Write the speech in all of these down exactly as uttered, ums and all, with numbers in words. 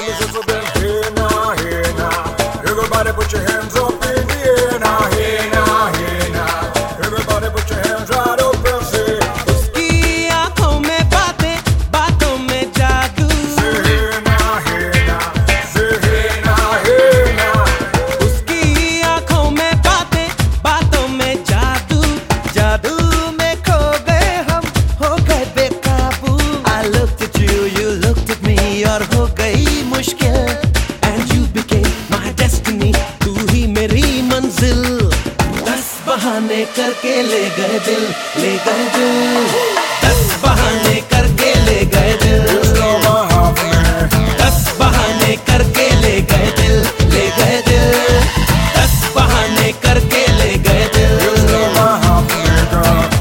ever since I've been here now, here now. Everybody put your hands up in the air now, here now, here now. Everybody put your hands right up and say, उसकी आँखों में बातें, बातों में जादू. say here now, here now. Say here now, here now. उसकी आँखों में बातें, बातों में जादू. जादू में खो गए हम, हो गए बेकाबू. I looked at you, you looked at me, और हो गई मुश्किल. And you became my destiny, तू ही मेरी मंजिल. दस बहाने करके ले गए दिल, ले गए दिल. दस बहाने करके ले गए दिल. It's not my half man. दस बहाने करके ले गए दिल, ले गए दिल. दस बहाने करके ले गए दिल. It's not my half man, girl.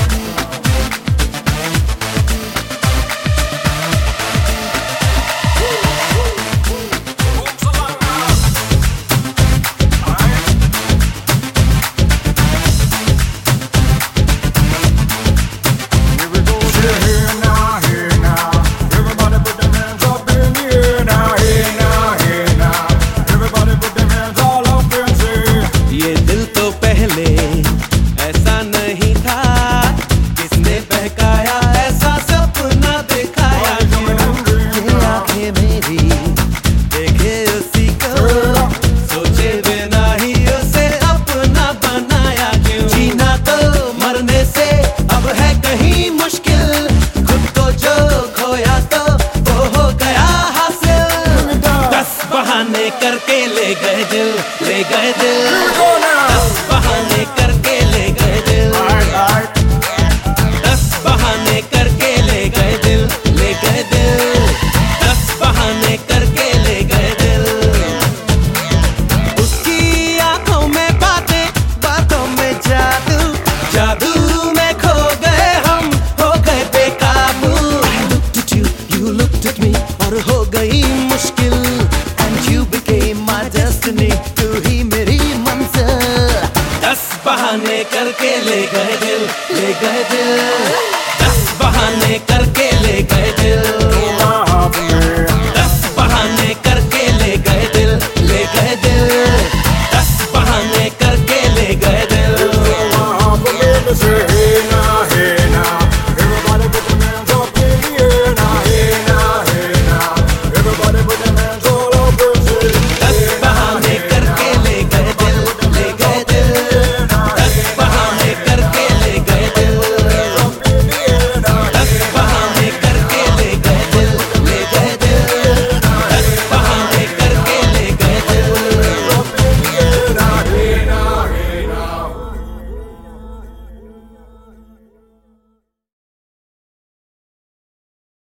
Here we go. Say here now, here now. Everybody put their hands up in the air now, here now, here now. Everybody put their hands all up and say, ये दिल तो पहले ऐसा नहीं था, किसने बहकाया ऐसा सपना दिखाया. ये आंखें मेरी देखे उसी को, सोचे बिना ही उसे अपना बनाया. क्यों जीना तो मरने से अब है कहीं मुश्किल. खुद को जो खोया तो वो हो गया हासिल. दस बहाने करके ले गए दिल, ले गए दिल. go now. दस बहाने करके ले गए दिल. Alright, alright. दस बहाने करके ले गए दिल, ले गए दिल. दस बहाने करके ले गए दिल. उसकी आंखों में बातें, बातों में जादू. जादू में खो गए हम, हो गए बेकाबू. I looked at you, you looked at me, और हो गई मुश्किल. And you became my destiny, तू ही मेरी मंजिल. दस बहाने करके ले गए दिल, ले गए दिल.